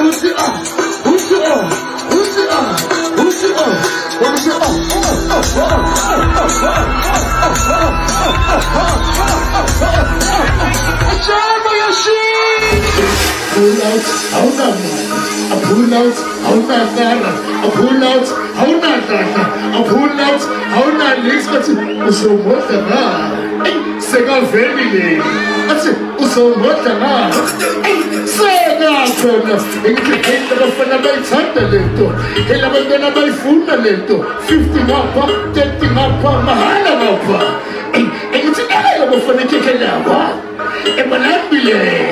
Pull out, how not I pull out, how not I pull out, how not I pull out, how not but so what the Sega family. That's it. So what the Sega from the lento. Hela bandana by funda lento. 50 mapa, 30 mapa, mahala mapa. And it's a for the Kikalawa. And Malambile.